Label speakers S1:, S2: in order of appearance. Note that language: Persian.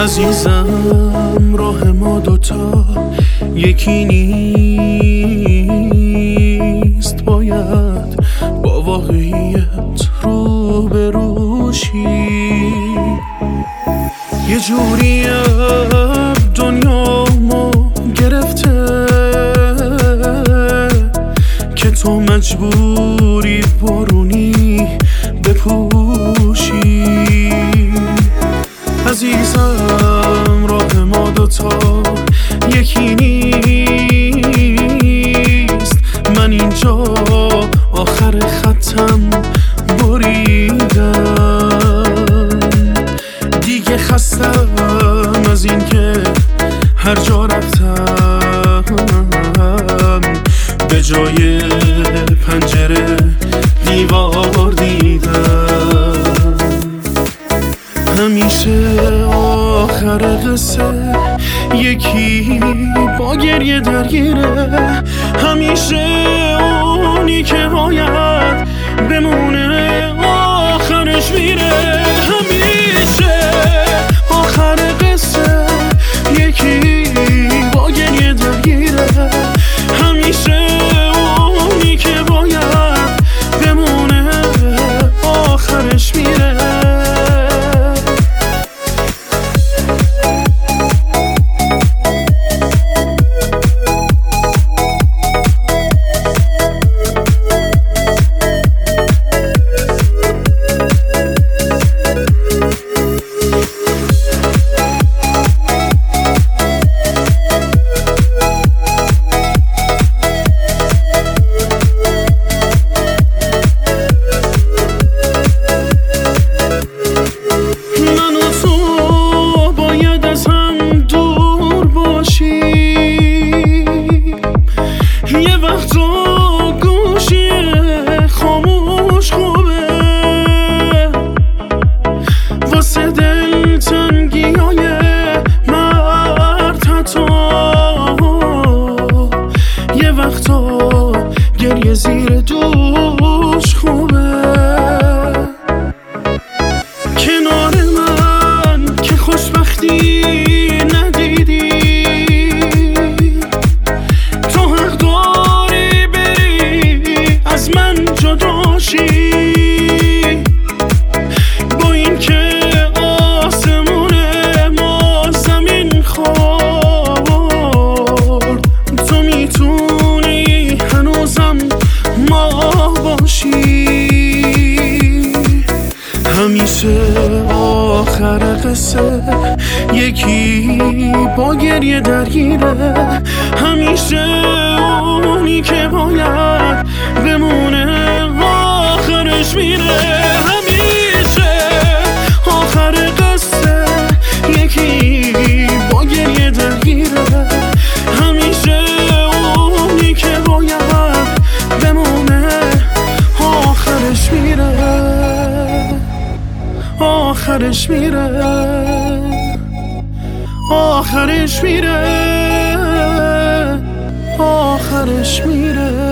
S1: عزیزم راه ما دوتا یکی نیست، باید با واقعیت روبرو شی. یه جوری دنیامو گرفته که تو مجبوری بارونی بپوشی. عزیزم راه ما دوتا یکی نیست، من اینجا آخر خطم بریدم. دیگه خستم از این که هر جا رفتم به جای پنجره دیوار دیدم. همیشه آخر قصه یکی با گریه درگیره، همیشه اونی که باید بمونه آخرش میره. همیشه آخر قصه یکی با گریه درگیره، همیشه اونی که باید بمونه آخرش میره. یه وقتا گوشی خاموش خوبه واسه دل تنگیای مرد حتی. یه وقتا گریه زیر دوش خوبه کنار من که خوشبختی ندیدی. با این که آسمون ما زمین خورد، تو میتونی هنوزم ما باشی. همیشه آخر قصه یکی با گریه درگیره، همیشه اونی که باید بمونه آخرش میره. همیشه آخر قصه یکی با گریه درگیره، همیشه اونی که باید بمونه آخرش میره. آخرش میره، آخرش میره، آخرش میره.